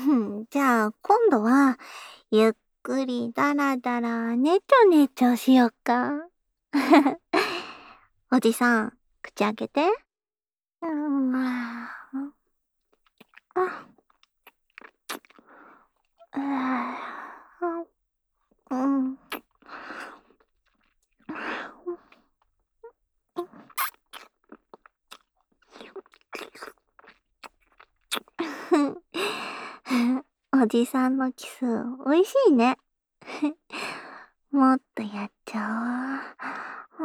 じゃあ、今度は、ゆっくりだらだらねちょねちょしよっか。おじさん、口開けて。あ、うん。おじさんのキス、おいしいね。もっとやっちゃおう。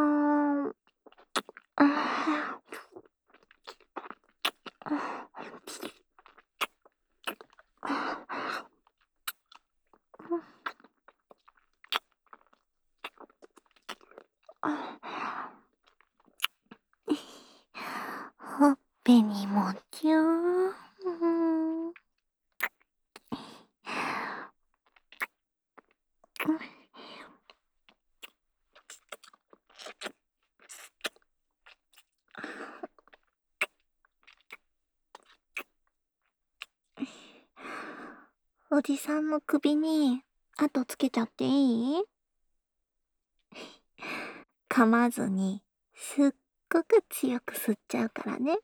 ほっぺにもちゅー。おじさんの首に跡つけちゃっていい？噛まずにすっごく強く吸っちゃうからね。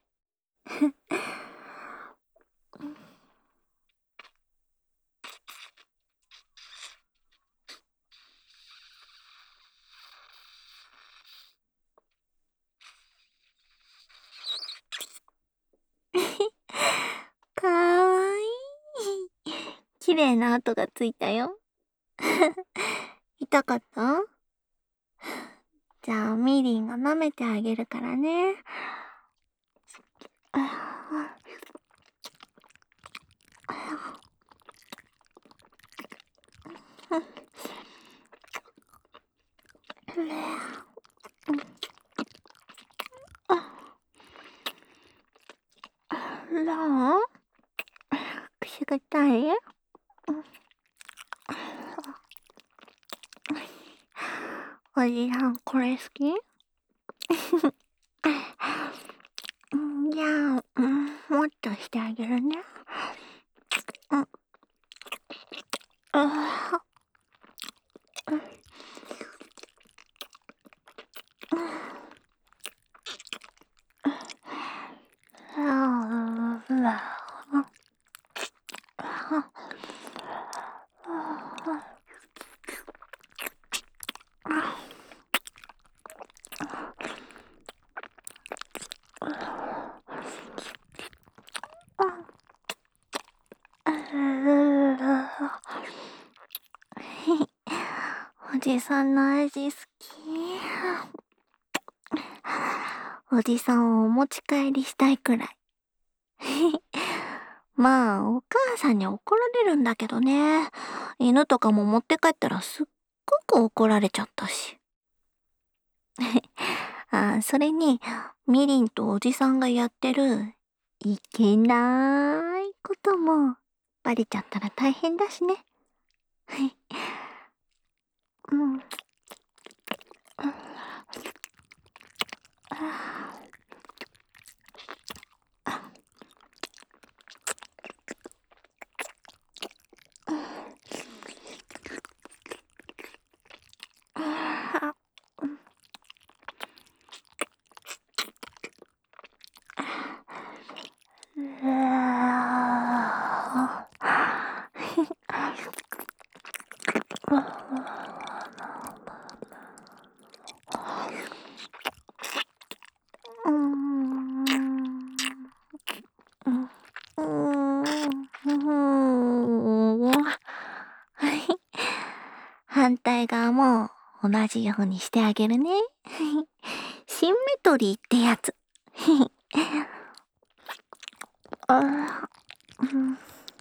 かわいい。綺麗な跡がついたよ。痛かった？じゃあ、みりんが舐めてあげるからね。どう？くすぐったい？おじさん、これ好き？じゃあ、もっとしてあげるね。おじさんの味好き。おじさんをお持ち帰りしたいくらい。まあ、お母さんに怒られるんだけどね。犬とかも持って帰ったらすっごく怒られちゃったし。それに、みりんとおじさんがやってる、いけないことも、バレちゃったら大変だしね。うん。反対側も同じようにしてあげるね。シンメトリーってやつ。あうん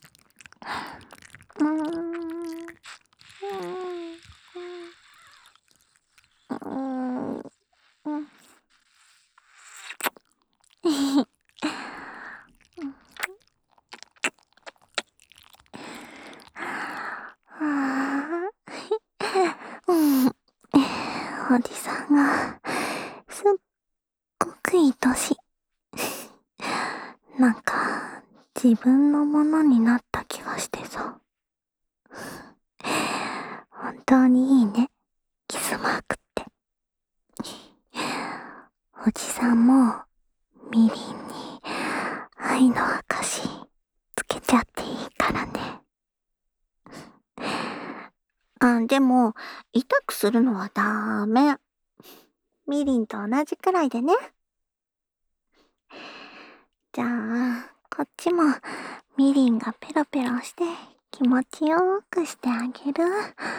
おじさんがすっごくいい年。なんか自分のものになった気が顔してさ。本当にいいね、キスマークって。おじさんもみりんに愛の証つけちゃっていいからね。でも痛くするのはダメ。みりんと同じくらいでね。じゃあこっちもみりんがペロペロして気持ちよくしてあげる。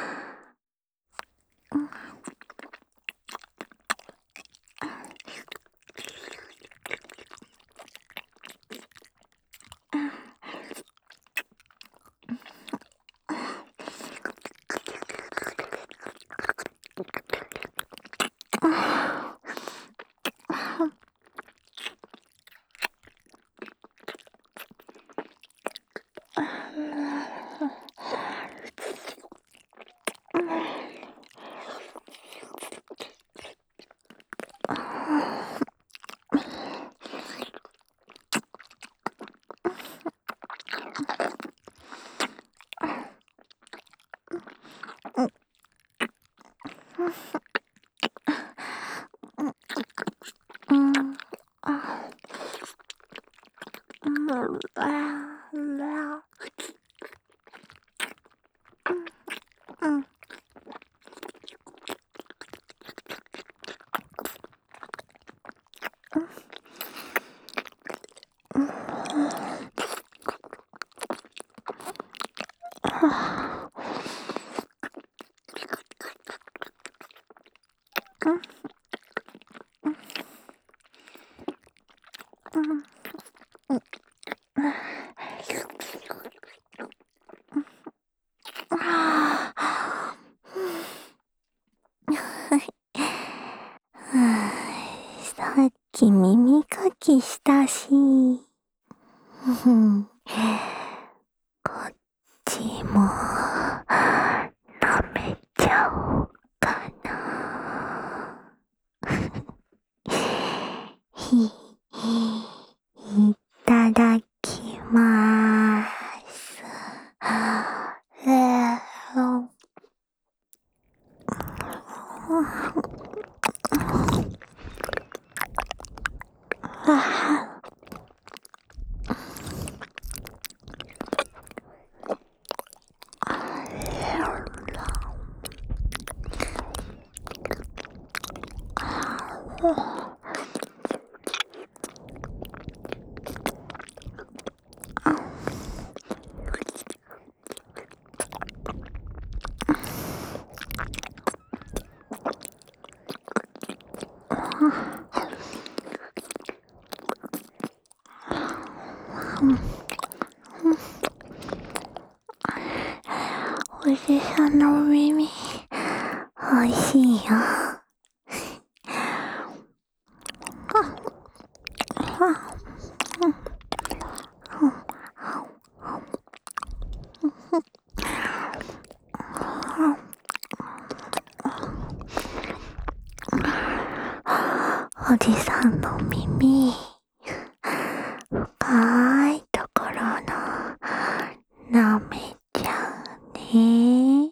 さっき耳かきしたし。こっちも舐めちゃおうかな。いただきまーす。おじさんの耳、おいしいよ。おじさんの耳、深いところの舐めちゃうね。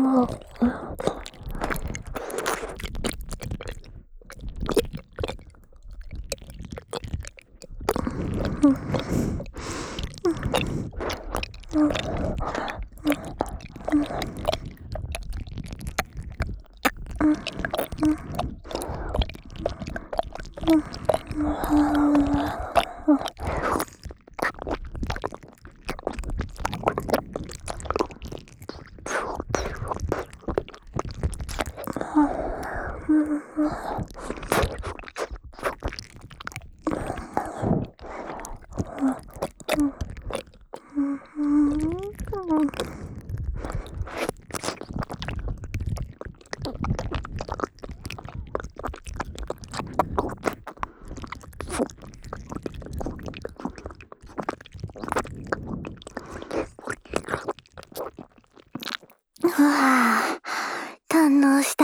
堪能した。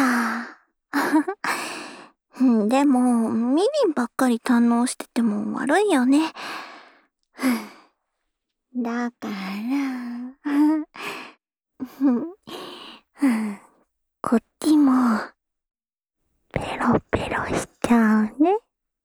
でも、みりんばっかり堪能してても悪いよね。だから、こっちも、ペロペロしちゃうね。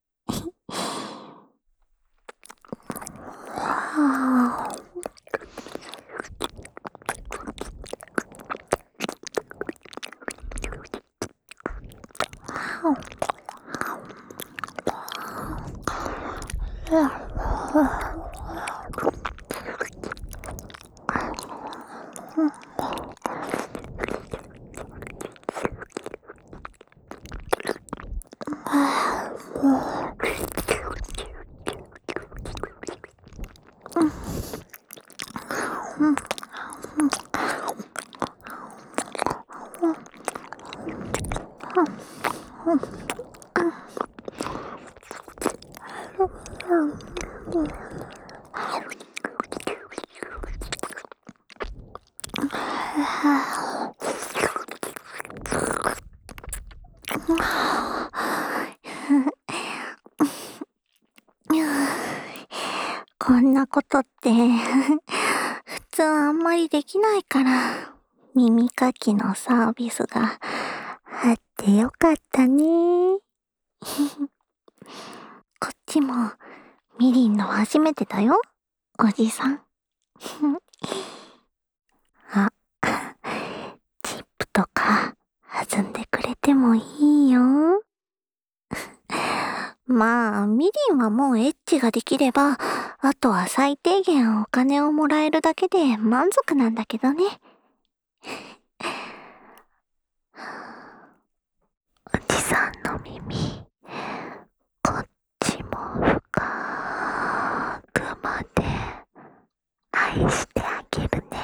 こんなことって普通あんまりできないから、耳かきのサービスがあってよかったね。こっちもみりんの初めてだよ、おじさん。あ、チップとか弾んでくれてもいいよ。まあ、みりんはもうエッチができれば、あとは最低限お金をもらえるだけで満足なんだけどね。おじさんの耳、こっちも深くまで愛してあげるね。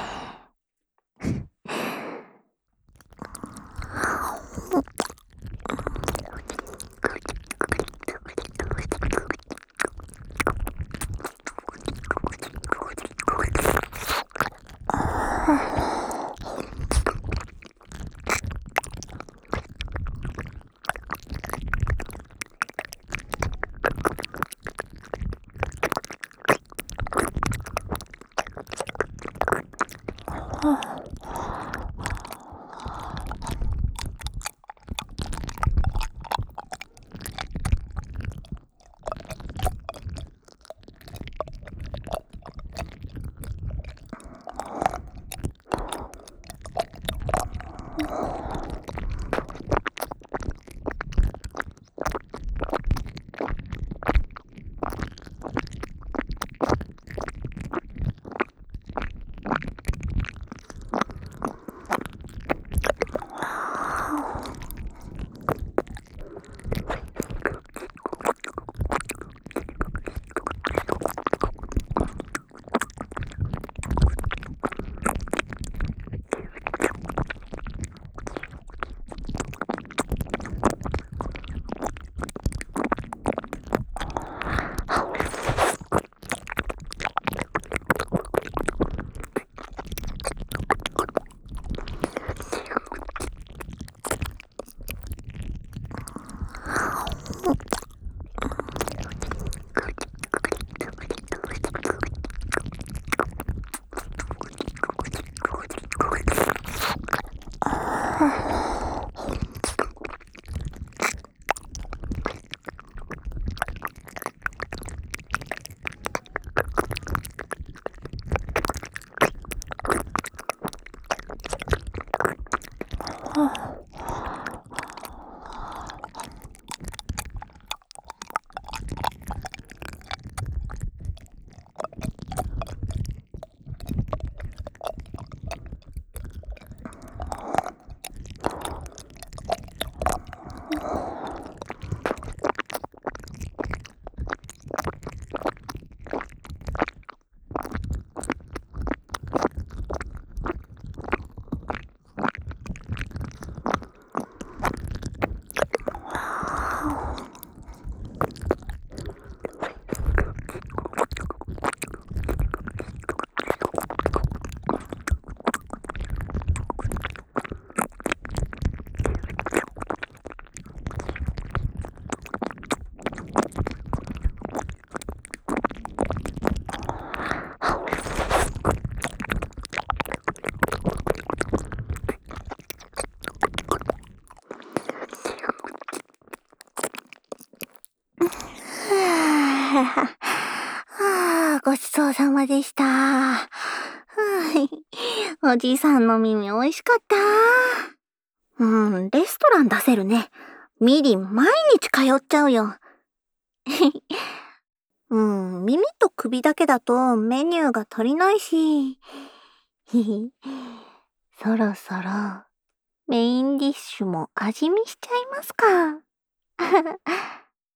ごちそうさまでした。おじいさんの耳美味しかった。レストラン出せるね。ミリ毎日通っちゃうよ。耳と首だけだとメニューが足りないし。そろそろメインディッシュも味見しちゃいますか。